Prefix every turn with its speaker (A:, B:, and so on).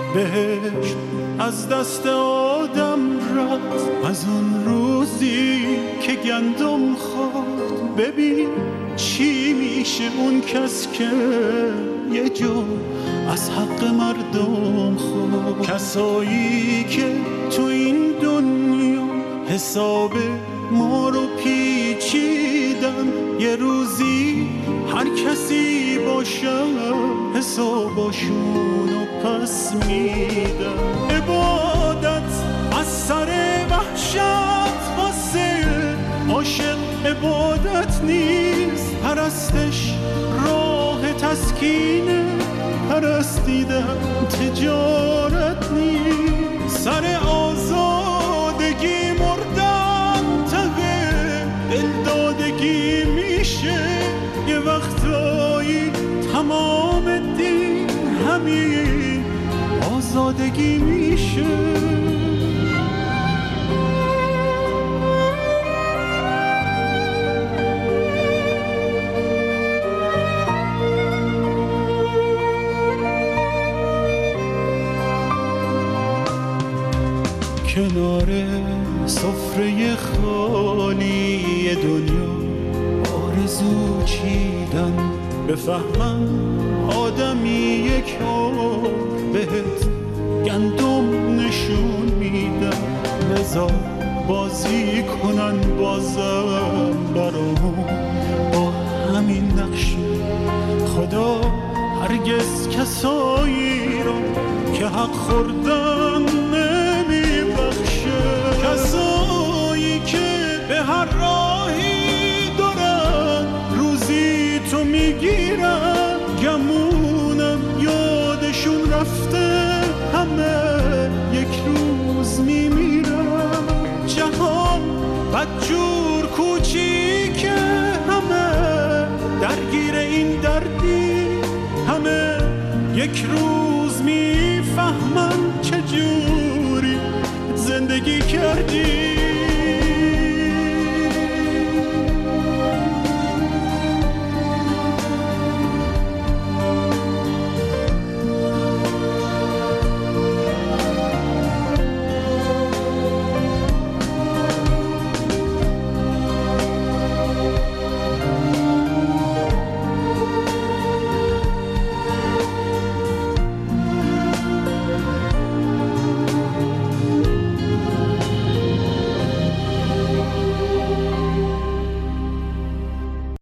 A: بهشت از دست آدم رفت از اون روزی که گندم خورد. ببین چی میشه اون کس که یه جو از حق مردم خورد. کسایی که تو این دنیا حساب ما رو پیچیدن، یه روزی هر کسی باشه حساباشونو پس میدن. عبادت از سر وحشت واسه عاشق عبادت نیست، پرستش راه تسکینه، پرستیدن تجارت نیست. سر آزادگی مردن ته دلدادگی میشه، یه وقتایی تمام دین همین آزادگی میشه. کنار سفره خالی دنیا آرزو چیدن، بفهمم آدمی یک عمر بهت گندم نشون میدن. لذا بازی کنن بازم برام با همین نقشه. خدا هرگز کسایی رو که حق خوردن کسایی که به هر راهی دارن روزی تو میگیرن، گمونم یادشون رفته همه یک روز میمیرن. جهان بدجور کوچیکه، همه درگیر این دردی، همه یک روز میفهمن چجوری زندگی کردی.